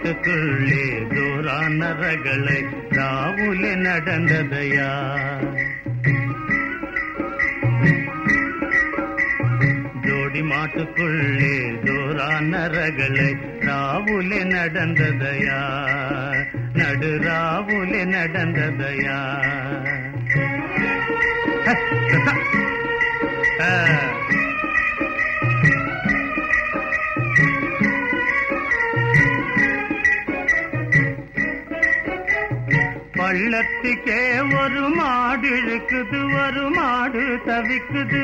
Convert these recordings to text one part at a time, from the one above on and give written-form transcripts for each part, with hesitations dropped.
மாட்டுக்குள்ளே ஜோரான ரகளை ராவுலே நடந்ததையா. ஜோடி மாட்டுக்குள்ளே ஜோரான ரகளை ராவுலே நடந்ததையா. நடு ராவுலே நடந்ததையா. பள்ளத்துக்கே ஒரு மாடு இழுக்குது, ஒரு மாடு தவிக்குது.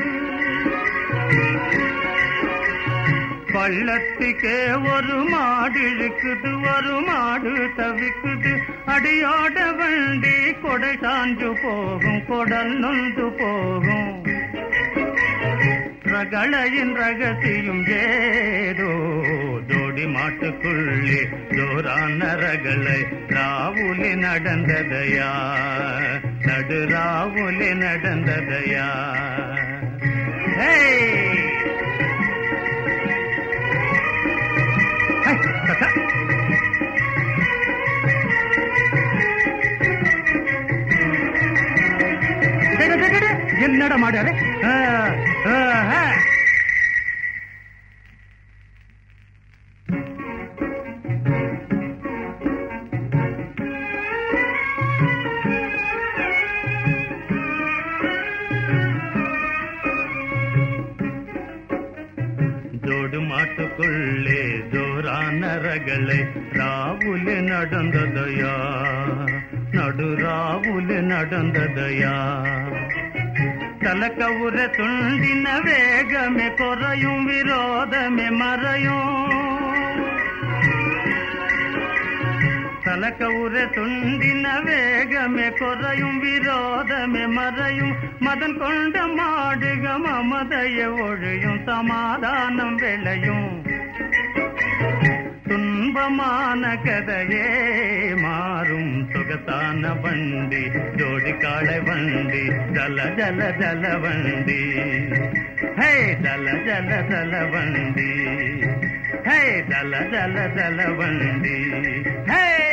பள்ளத்துக்கே ஒரு மாடு இழுக்குது, ஒரு மாடு தவிக்குது. அடியோட வண்டி கொடை சாஞ்சு போகும், கொடல் நொந்து போகும். ரகளையின் ரகசியம் ஏதோ. ஜோடி மாட்டுக்குள்ளே ஜோரான ரகளை ராவுலே நடந்ததையா. நடு ராவுலே நடந்ததையா. என்னட மாடாரு. ஜோடு மாட்டுக்குள்ளே ஜோரான ரகளை ராவுலே நடந்ததையா. நடு ராவுலே நடந்ததையா. தலக்கவுர துண்டின வேகமே குறையும், விரோதமே மறையும். தலக்கவுர துண்டின வேகமே குறையும், விரோதமே மறையும். மதன் கொண்ட மாடுக மமதைய ஒழியும், சமாதானம் விளையும். துன்பமான கதையே மாறும் சொகத்தான வண்டி. ஜோடி காளை வண்டி, ஜல ஜல ஜல வண்டி. ஹே ஜல ஜல ஜல வண்டி. ஹே ஜல ஜல ஜல வண்டி. ஹே